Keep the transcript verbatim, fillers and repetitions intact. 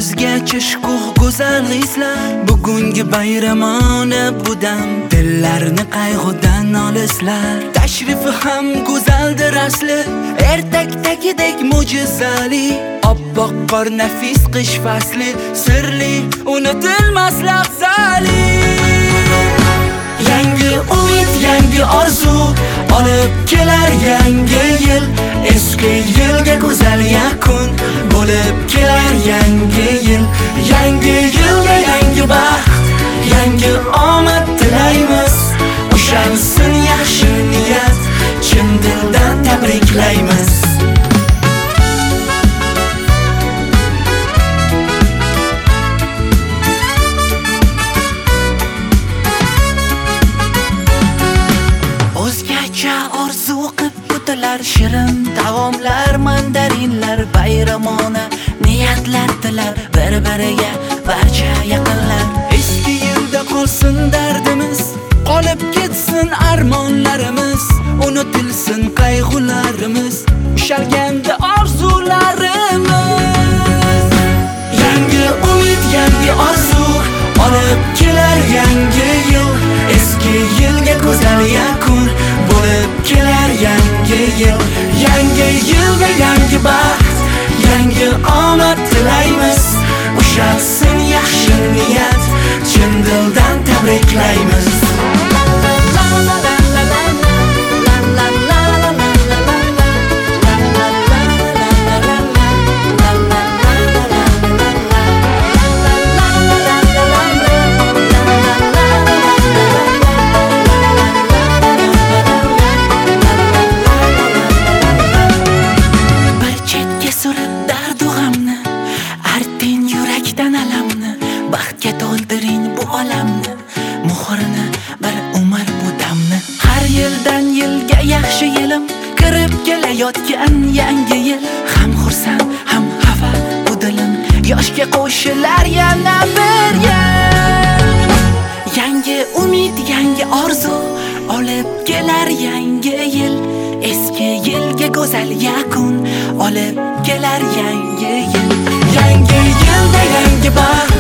o'zgacha shukuh go'zal hislar. Bugungi bayramona budam, dillarni qayg'udan olislar. Tashrifi ham go'zaldir asli, ertakdagidek mo'jizali. Oppoq qor nafis qish fasli, sirli unutilmas lahzali. Yangi umid, yangi orzu olib kelar yangi yil. Eski yilga go'zal yakun bo'lib kelar yangi yil. Yangi yilga yangi baxt, yangi omad tilaymiz. Ushalsin yaxshi niyat, chin dildan tabriklaymiz. O'zgacha orzu qilib butalar, shirin taomlar, mandarinlar, bayramona niyatlar tilar bir-biriga barcha yaqinlar. Eski yilda qolsin dardimiz, qolib ketsin armonlarimiz, unutilsin qayg'ularimiz, ushalganda orzularimiz. Yangi umid, yangi orzu olib kelar yangi yil. Eski yilga go'zal yakun bo'lib kelar yangi yil. Yangi yilga yangi baxt, yangi omad tilaymiz. Ushalsin yaxshi niyat, chin dildan tabriklaymiz. Baxtga to'ldiring bu olamni, muhrini bir umr bu damni. Har yildan yilga yaxshi yilim kirib kelayotgan yangi yil. Ham xursand, ham xafa bu dilim, yoshga qo'shilar yana bir yil. Yangi umid, yangi orzu olib kelar yangi yil. Eski yilga go'zal yakun olib kelar yangi yil. Yangi yilda yangi baxt,